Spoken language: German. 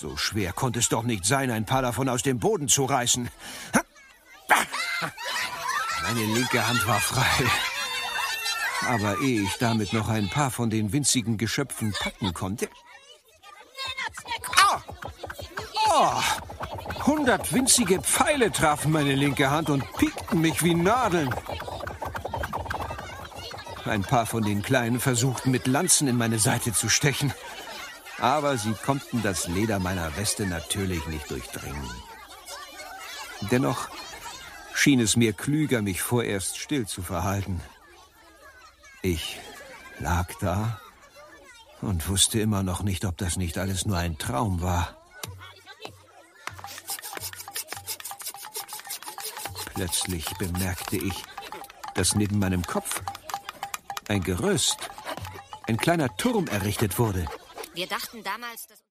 So schwer konnte es doch nicht sein, ein paar davon aus dem Boden zu reißen. Meine linke Hand war frei. Aber ehe ich damit noch ein paar von den winzigen Geschöpfen packen konnte... Oh! 100 winzige Pfeile trafen meine linke Hand und piekten mich wie Nadeln. Ein paar von den Kleinen versuchten mit Lanzen in meine Seite zu stechen. Aber sie konnten das Leder meiner Weste natürlich nicht durchdringen. Dennoch schien es mir klüger, mich vorerst still zu verhalten. Ich lag da und wusste immer noch nicht, ob das nicht alles nur ein Traum war. Plötzlich bemerkte ich, dass neben meinem Kopf ein Gerüst, ein kleiner Turm errichtet wurde. Wir dachten damals, dass...